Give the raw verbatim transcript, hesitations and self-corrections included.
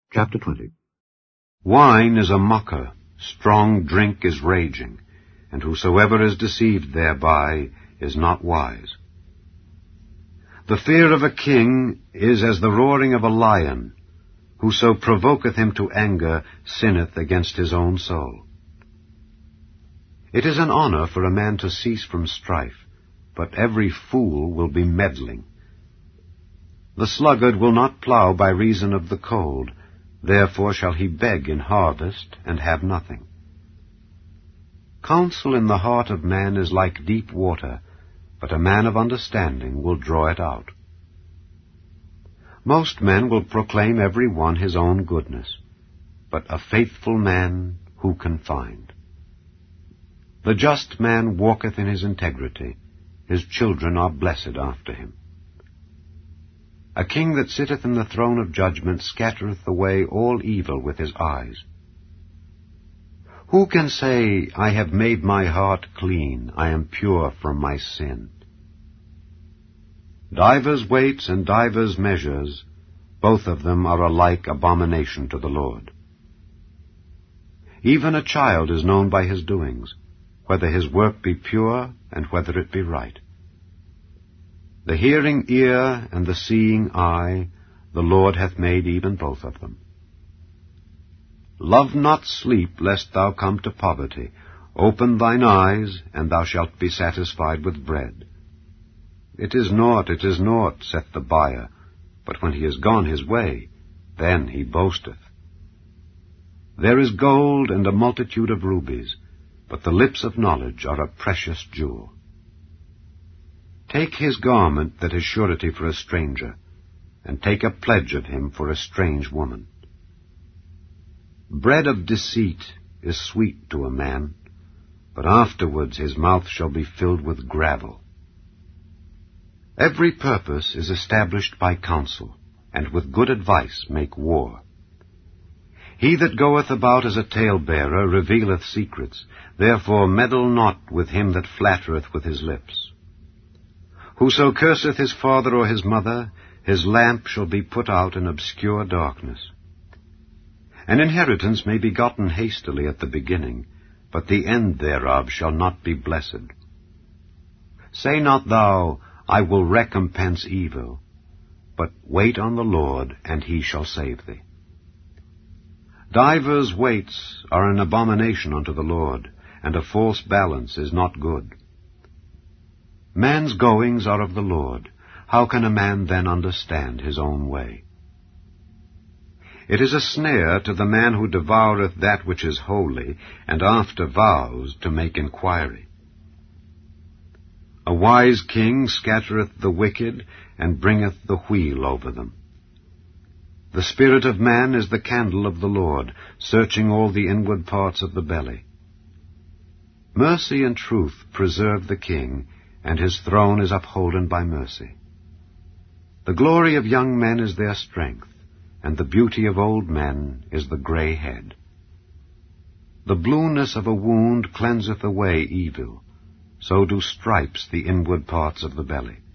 Chapter twenty. Wine is a mocker, strong drink is raging, and whosoever is deceived thereby is not wise. The fear of a king is as the roaring of a lion. Whoso provoketh him to anger sinneth against his own soul. It is an honor for a man to cease from strife, but every fool will be meddling. The sluggard will not plough by reason of the cold, therefore shall he beg in harvest, and have nothing. Counsel in the heart of man is like deep water, but a man of understanding will draw it out. Most men will proclaim every one his own goodness, but a faithful man who can find? The just man walketh in his integrity, his children are blessed after him. A king that sitteth in the throne of judgment scattereth away all evil with his eyes. Who can say, I have made my heart clean, I am pure from my sin? Divers weights and divers measures, both of them are alike abomination to the Lord. Even a child is known by his doings, whether his work be pure and whether it be right. The hearing ear and the seeing eye, the Lord hath made even both of them. Love not sleep, lest thou come to poverty. Open thine eyes, and thou shalt be satisfied with bread. It is naught, it is naught, saith the buyer, but when he is gone his way, then he boasteth. There is gold and a multitude of rubies, but the lips of knowledge are a precious jewel. Take his garment that is surety for a stranger, and take a pledge of him for a strange woman. Bread of deceit is sweet to a man, but afterwards his mouth shall be filled with gravel. Every purpose is established by counsel, and with good advice make war. He that goeth about as a talebearer revealeth secrets, therefore meddle not with him that flattereth with his lips. Whoso curseth his father or his mother, his lamp shall be put out in obscure darkness. An inheritance may be gotten hastily at the beginning, but the end thereof shall not be blessed. Say not thou, I will recompense evil, but wait on the Lord, and he shall save thee. Divers weights are an abomination unto the Lord, and a false balance is not good. Man's goings are of the Lord. How can a man then understand his own way? It is a snare to the man who devoureth that which is holy, and after vows to make inquiry. A wise king scattereth the wicked, and bringeth the wheel over them. The spirit of man is the candle of the Lord, searching all the inward parts of the belly. Mercy and truth preserve the king, and his throne is upholden by mercy. The glory of young men is their strength, and the beauty of old men is the grey head. The blueness of a wound cleanseth away evil, so do stripes the inward parts of the belly.